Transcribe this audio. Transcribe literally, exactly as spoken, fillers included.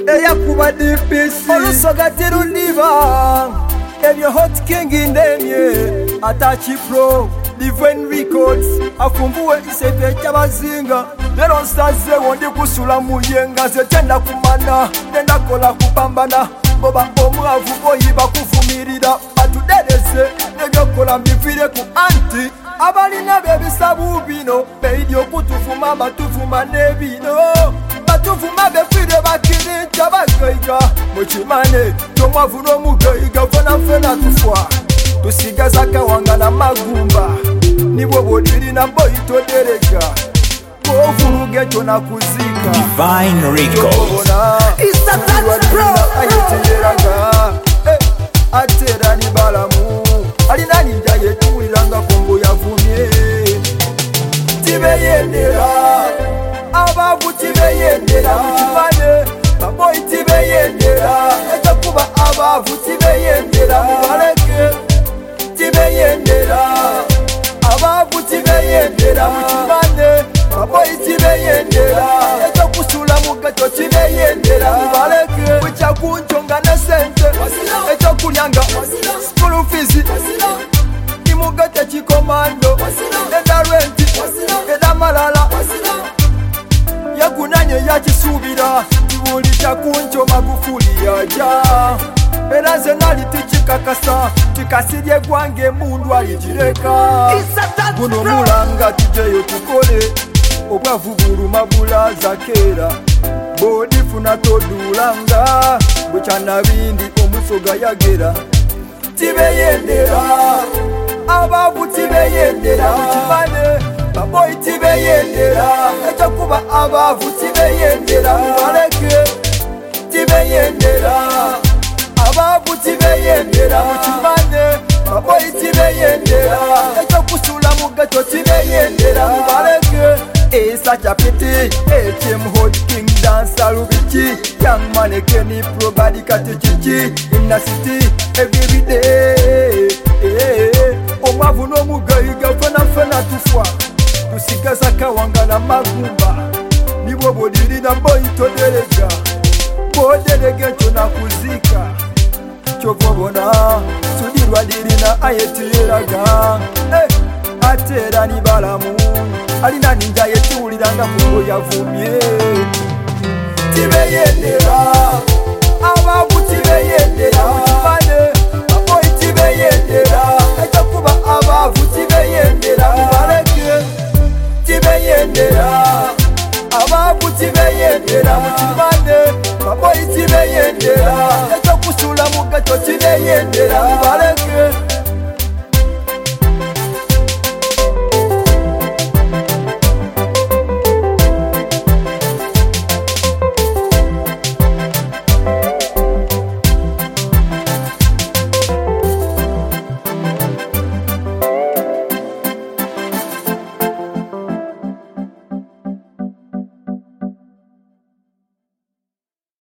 eyakuba D P C olusoga terundiba ebyo Hot King indemye Atachi Pro Divine Records afumbuwe isepe ky'abazinga lero nsazewo ndi kusula muyenga ze tenda kumana tenda kola kupambana boba omwavu boyiba kuvumirira batudereze nebyokola mbivire ku anti abalina bebisabu bino beidi okutuvuma batuvuma nebino batuvuma befire bakirinta bagaiga mukimane tomwavu n'omugaiga fona fena tufwa tusigaza kawanga na magumba nibwo bodiri na boyito derega kovuruge tona kuzika Divine Records It's a Atachi Pro ayiteraga atera ni balamu alina ninja yetuwiranga kongo yavumye tibeyendera abavu tibeyendera mukimane baboyi tibeyendera etakuba abavu tibeyendera mubaleke tibeyendera abavu tibeyendera mukimane baboyi tibeyendera etakusula mugato tibeyendera mubaleke bukyakunjonga ne sente etakulyanga school fees imugate kikomando enda rent enda malala yagunanye yakisubira kibuli kyakunjo Magufuli yaja era nze nali tikikakasa tikasirye gwange mundu alijireka guno mulanga tujeyo tukole obwavu buluma bulaza kera bodi funa todulanga buchana bindi omusoga yagera tibeyendera abavu tibeyendera mukimane baboyi tibeyendera etakuba abavu tibeyendera mubaleke tibeyendera abavu tibeyendera mukimane baboyi tibeyendera etakusula mugato tibeyendera mubaleke is such a pity H M Hot King dancer Rubichi young man Kenny Pro body katichichi in the city every day omwavu n'omugaiga fana fana tufwa tusigaza kawanga na magumba nibwo bodiri na boyito derega boderege tona kuzika kyovobona sudirwa diri na ayetiraga hey, atera ni balamu alina ninja yetuwuliranga kongo yavumye tibeyendera abavu tibeyendera mukimane baboyi tibeyendera etakuba abavu tibeyendera mubaleke tibeyendera abavu tibeyendera mukimane baboyi tibeyendera etakusula mugato tibeyendera